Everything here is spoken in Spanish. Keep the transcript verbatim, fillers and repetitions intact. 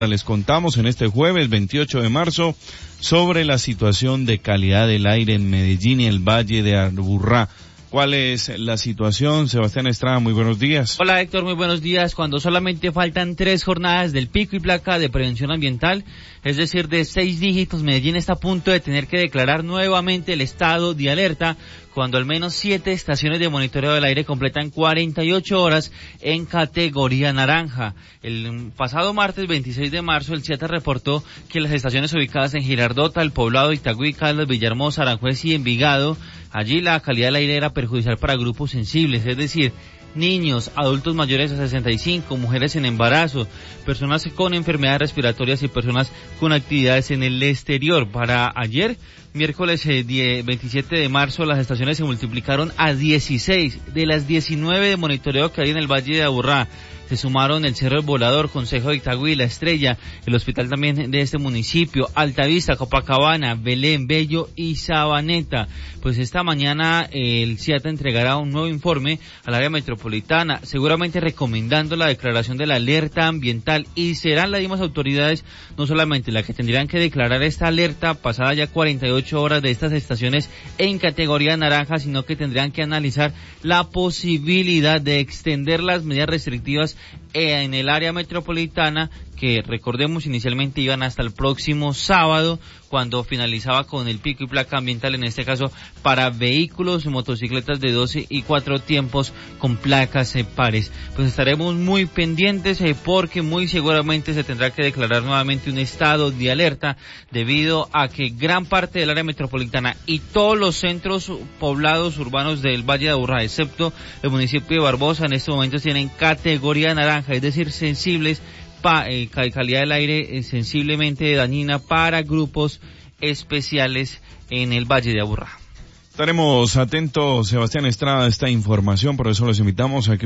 Les contamos en este jueves veintiocho de marzo sobre la situación de calidad del aire en Medellín y el Valle de Aburrá. ¿Cuál es la situación? Sebastián Estrada, muy buenos días. Hola Héctor, muy buenos días. Cuando solamente faltan tres jornadas del pico y placa de prevención ambiental, es decir, de seis dígitos, Medellín está a punto de tener que declarar nuevamente el estado de alerta, cuando al menos siete estaciones de monitoreo del aire completan cuarenta y ocho horas en categoría naranja. El pasado martes veintiséis de marzo, el CIATA reportó que las estaciones ubicadas en Girardota, El Poblado, Itagüí, Caldas, Villahermosa, Aranjuez y Envigado, allí la calidad del aire era perjudicial para grupos sensibles, es decir, niños, adultos mayores a sesenta y cinco, mujeres en embarazo, personas con enfermedades respiratorias y personas con actividades en el exterior. Para ayer, miércoles eh, veintisiete de marzo, las estaciones se multiplicaron a dieciséis. De las diecinueve de monitoreo que hay en el Valle de Aburrá, se sumaron el Cerro del Volador, Consejo de Itagüí, La Estrella, el hospital también de este municipio, Altavista, Copacabana, Belén, Bello y Sabaneta. Pues esta mañana eh, el CIATA entregará un nuevo informe al área metropolitana, seguramente recomendando la declaración de la alerta ambiental, y serán las mismas autoridades, no solamente las que tendrán que declarar esta alerta pasada ya cuarenta y ocho horas de estas estaciones en categoría naranja, sino que tendrán que analizar la posibilidad de extender las medidas restrictivas en el área metropolitana, que recordemos inicialmente iban hasta el próximo sábado, cuando finalizaba con el pico y placa ambiental, en este caso para vehículos y motocicletas de doce y cuatro tiempos con placas eh, pares. Pues estaremos muy pendientes eh, porque muy seguramente se tendrá que declarar nuevamente un estado de alerta, debido a que gran parte del área metropolitana y todos los centros poblados urbanos del Valle de Aburrá, excepto el municipio de Barbosa, en estos momentos tienen categoría naranja, es decir, sensibles, Pa, eh, calidad del aire eh, sensiblemente dañina para grupos especiales en el Valle de Aburrá. Estaremos atentos, Sebastián Estrada, a esta información, por eso los invitamos a que